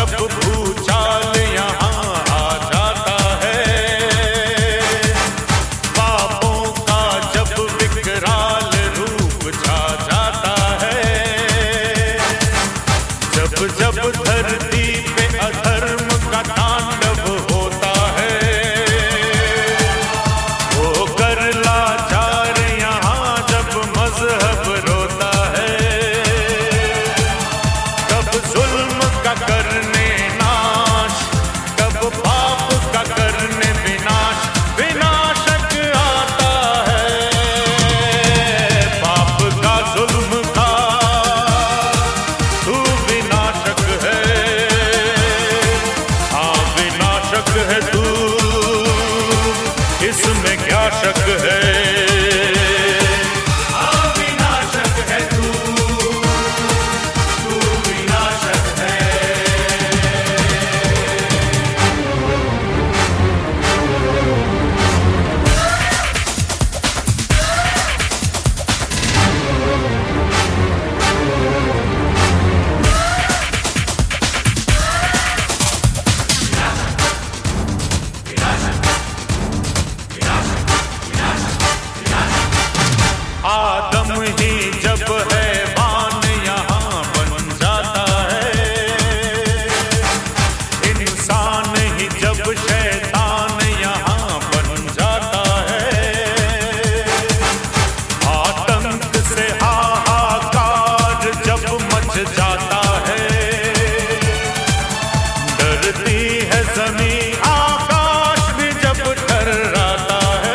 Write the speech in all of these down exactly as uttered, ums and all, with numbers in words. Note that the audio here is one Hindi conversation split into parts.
जब भूचाल यहाँ आ जाता है, पापों का जब विकराल रूप छा जाता है, जब जब धरती पे अधर्म का तांडव होता है, वो कर लाचार यहाँ जब मजहब रोता है, कब जुल्म का करने नाश, कब पाप का करने विनाश, विनाशक आता है। पाप का जुल्म का तू विनाशक है, हाँ विनाशक है तू, इसमें क्या शक है। आदम ही जब हैवान यहाँ बन जाता है, इंसान ही जब शैतान यहाँ बन जाता है, आतंक से हाहाकार जब मच जाता है, डरती है ज़मीं आकाश भी जब डराता है,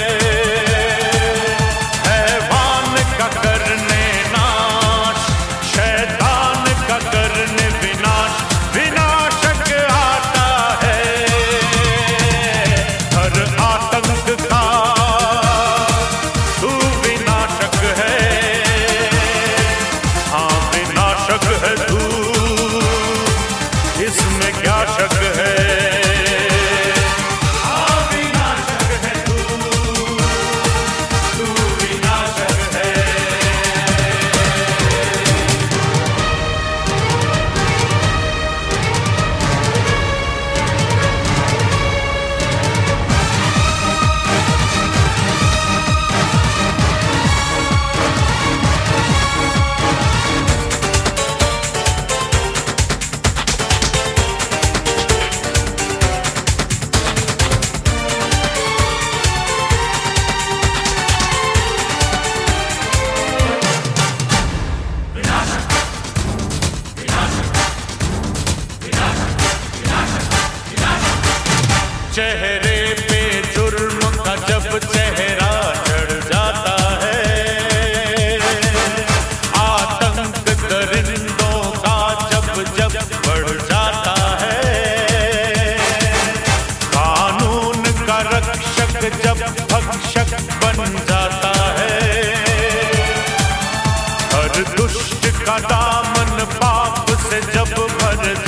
करने नाश, शैतान का करने विनाश, विनाशक आता है। हर आतंक का तू विनाशक है, हाँ विनाशक है तू, इसमें क्या शक है। चेहरे पे जुर्म का जब चेहरा चढ़ जाता है, आतंक दरिंदों का जब जब बढ़ जाता है, कानून का रक्षक जब भक्षक बन जाता है, हर दुष्ट का दामन पाप से जब भर